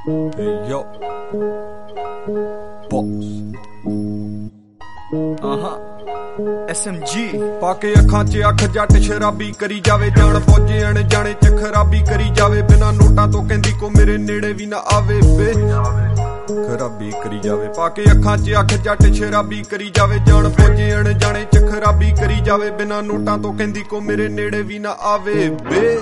Hey yo, boss. SMG ਪਾ ਕੇ ਅੱਖਾਂ 'ਚ ਅੱਖ ਜੱਟ ਸ਼ਰਾਬੀ ਕਰੀ ਜਾਵੇ, ਜਾਣ ਪਹੁੰਚੇ ਅਣਜਾਣੇ 'ਚ ਖਰਾਬੀ ਕਰੀ ਜਾਵੇ, ਬਿਨਾਂ ਨੋਟਾਂ ਤੋਂ ਕਹਿੰਦੀ ਕੋ ਮੇਰੇ ਨੇੜੇ ਵੀ ਨਾ ਆਵੇ ਵੇ, ਖਰਾਬੀ ਕਰੀ ਜਾਵੇ। ਪਾ ਕੇ ਅੱਖਾਂ 'ਚ ਅੱਖ ਜੱਟ ਸ਼ਰਾਬੀ ਕਰੀ ਜਾਵੇ, ਜਾਣ ਪਹੁੰਚੇ ਅਣਜਾਣੇ 'ਚ ਖਰਾਬੀ ਕਰੀ ਜਾਵੇ, ਬਿਨਾਂ ਨੋਟਾਂ ਤੋਂ ਕਹਿੰਦੀ ਕੋ ਮੇਰੇ ਨੇੜੇ ਵੀ ਨਾ ਆਵੇ ਵੇ।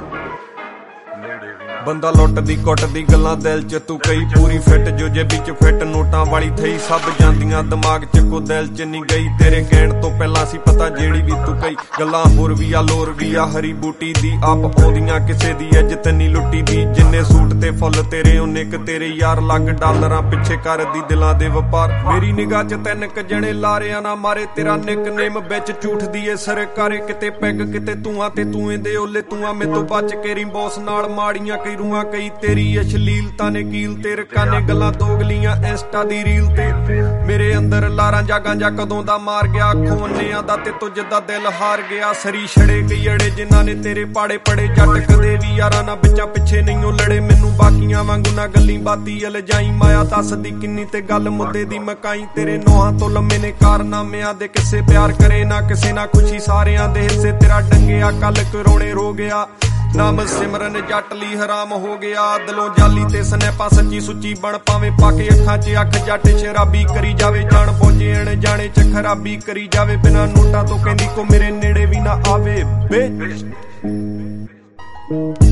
ਬੰਦਾ ਲੁੱਟਦੀ ਕੁੱਟਦੀ ਗੱਲਾਂ ਦਿਲ 'ਚ ਤੂੰ ਕਈ, ਪੂਰੀ ਫਿੱਟ ਜੋ ਜੇਬੀ 'ਚ ਫਿੱਟ ਨੋਟਾਂ ਵਾਲੀ ਥਈ, ਸਭ ਜਾਂਦੀਆਂ ਦਿਮਾਗ 'ਚ ਕੋ ਦਿਲ 'ਚ ਨਹੀਂ ਗਈ, ਤੇਰੇ ਕਹਿਣ ਤੋਂ ਪਹਿਲਾਂ ਸੀ ਪਤਾ ਜਿਹੜੀ ਵੀ ਤੂੰ ਕਈ ਗੱਲਾਂ ਹੋਰ ਵੀ ਆ ਲੋਰ ਵੀ ਆ ਹਰੀ ਬੂਟੀ ਦੀ, ਆਪ ਆਉਂਦੀਆਂ ਕਿਸੇ ਦੀ ਇੱਜ਼ਤ ਨਹੀਂ ਲੁੱਟੀ ਦੀ, ਜਿੰਨੇ ਸੂਟ ਤੇ ਫੁੱਲ ਤੇਰੇ ਉਹਨੇ ਕ ਤੇਰੇ ਯਾਰ, ਲੱਗ ਡਾਲਰਾਂ ਪਿੱਛੇ ਕਰਦੀ ਦਿਲਾਂ ਦੇ ਵਪਾਰ, ਮੇਰੀ ਨਿਗਾਹ 'ਚ ਤਿੰਨ ਕ ਜਣੇ ਲਾਰਿਆਂ ਨਾ ਮਾਰੇ, ਤੇਰਾ ਨਿਕਨੇਮ ਵਿੱਚ ਝੂਠ ਦੀ ਏ ਸਰਕਾਰੇ, ਕਿਤੇ ਪੈਗ ਕਿਤੇ ਤੂੰ ਆ ਤੇ ਤੂੰ ਇਹਦੇ ਓਲੇ ਤੂੰ ਆ, ਮੇਰੇ ਤੋਂ ਬਚ ਕੇ ਰੀ ਬੌਸ ਨਾਲ ਮਾੜੀਆਂ ਕਈ ਰੂਹਾਂ ਕਈ, ਤੇਰੀ ਅਸ਼ਲੀਲਤਾ ਨੇ ਕੀਲ ਤੇ ਰਕਾਨੇ ਗੱਲਾਂ ਦੋਗਲੀਆਂ ਇੰਸਟਾ ਦੀ ਰੀਲ ਤੇ, ਮੇਰੇ ਅੰਦਰ ਲਾਰਾਂ ਜਾਗਾਂ ਜਾ ਕਦੋਂ ਦਾ ਮਾਰ ਗਿਆ, ਅੱਖੋਂ ਅੰਨਿਆਂ ਦਾ ਤੇ ਤੁਝ ਦਾ ਦਿਲ ਹਾਰ ਗਿਆ, ਸਰੀ ਛੜੇ ਕਈ ਅੜੇ ਜਿਨ੍ਹਾਂ ਨੇ ਤੇਰੇ ਪਾੜੇ ਪੜੇ, ਜੱਟ ਕਦੇ ਵੀ ਯਾਰਾਂ ਨਾ ਵਿੱਚਾਂ ਪਿੱਛੇ ਨਹੀਂ ਉਹ ਲੜੇ, ਮੈਨੂੰ ਬਾਕੀਆਂ ਵਾਂਗੂ ਨਾ ਗੱਲੀ ਬਾਤੀ ਅਲਜਾਈ, ਮਾਇਆ ਦੱਸਦੀ ਕਿੰਨੀ ਤੇ ਗੱਲ ਮੁੱਦੇ ਦੀ ਮਕਾਈ, ਤੇਰੇ ਨੋਹਾਂ ਤੋਂ ਲੰਮੇ ਨੇ ਕਾਰਨਾਮਿਆਂ ਦੇ ਕਿਸੇ, ਪਿਆਰ ਕਰੇ ਨਾ ਕਿਸੇ ਨਾ ਖੁਸ਼ੀ ਸਾਰਿਆਂ ਦੇ ਹਿੱਸੇ, ਤੇਰਾ ਡੰਗਿਆ ਕੱਲ ਕਰੋੜੇ ਰੋ ਗਿਆ, ਨਾਮ ਸਿਮਰਨ ਜੱਟ ਲਈ ਹਰਾਮ ਹੋ ਗਿਆ, ਦਿਲੋਂ ਜਾਲੀ ਤੇ ਸਨੈਪਾ ਸੱਚੀ ਸੁੱਚੀ ਬਣ ਪਾਵੇਂ, ਪਾ ਕੇ ਅੱਖਾਂ 'ਚ ਅੱਖ ਜੱਟ ਸ਼ਰਾਬੀ ਕਰੀ ਜਾਵੇ, ਜਾਣ ਪਹੁੰਚੇ ਅਣਜਾਣੇ 'ਚ ਖਰਾਬੀ ਕਰੀ ਜਾਵੇ, ਬਿਨਾਂ ਨੋਟਾਂ ਤੋਂ ਕਹਿੰਦੀ ਕੋ ਮੇਰੇ ਨੇੜੇ ਵੀ ਨਾ ਆਵੇ ਵੇ।